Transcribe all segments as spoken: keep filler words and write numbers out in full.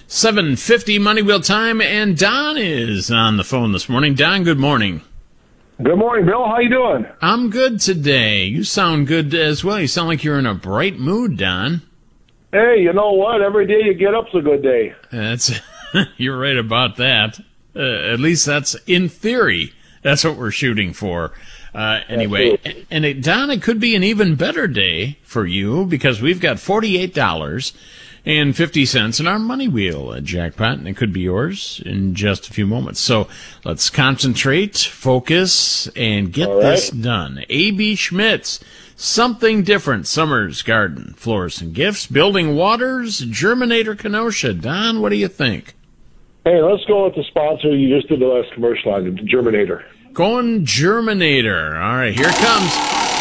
seven fifty Money Wheel time, and Don is on the phone this morning. Don, good morning. Good morning, Bill. How you doing? I'm good today. You sound good as well. You sound like you're in a bright mood, Don. Hey, you know what? Every day you get up's a good day. That's you're right about that. Uh, at least that's in theory. That's what we're shooting for. Uh, anyway, Absolutely. and it, Don, it could be an even better day for you because we've got forty-eight dollars and fifty cents in our Money Wheel uh, jackpot, and it could be yours in just a few moments. So let's concentrate, focus, and get All right. this done. A B. Schmitz, Something Different, Summers Garden, Florists and Gifts, Building Waters, Germinator Kenosha. Don, what do you think? Hey, let's go with the sponsor you just did the last commercial on, the Germinator. Going Germinator. All right, here it comes.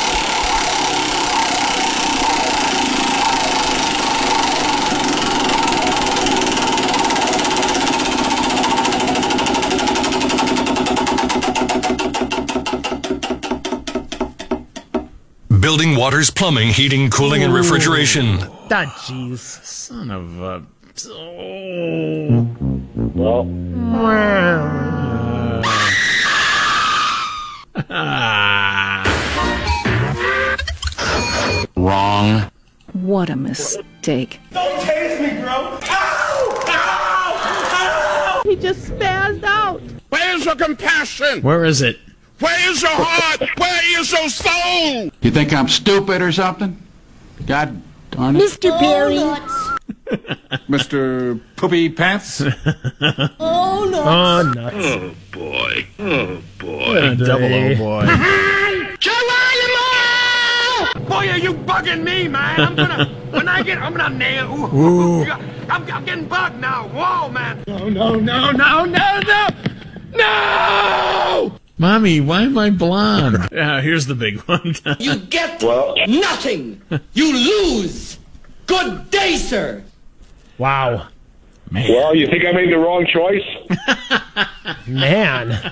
Building Waters Plumbing, Heating, Cooling, and Refrigeration. Ah, jeez. Son of a... Oh. Well, Wrong. What a mistake. Don't tase me, bro. Ow! Ow! Ow! He just spazzed out. Where's your compassion? Where is it? Where is your heart? Where is your soul? You think I'm stupid or something? God darn it. Mister Perry. Mister Poopy Pants? Oh, nuts. Oh, boy. Oh, boy. A double O boy. Boy, are you bugging me, man? I'm gonna, when I get, I'm gonna nail. Ooh, Ooh. I'm, I'm getting bugged now. Whoa, man. No, no, no, no, no, no. No! Mommy, why am I blonde? Yeah, here's the big one. You get well, nothing. You lose. Good day, sir. Wow. Man. well, you think I made the wrong choice? Man.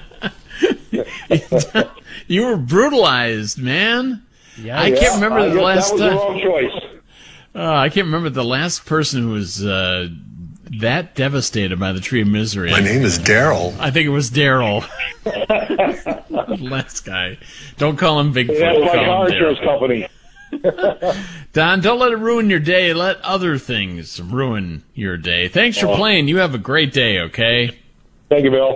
You were brutalized, man. Yeah. I can't remember I the guess last that was time. the wrong choice. Uh, I can't remember the last person who was uh, that devastated by the Tree of Misery. My name is Daryl. I think it was Daryl. Last guy. Don't call him Bigfoot. That's my call car him insurance Daryl. company. Don, don't let it ruin your day. Let other things ruin your day. Thanks for playing. You have a great day, okay? Thank you, Bill.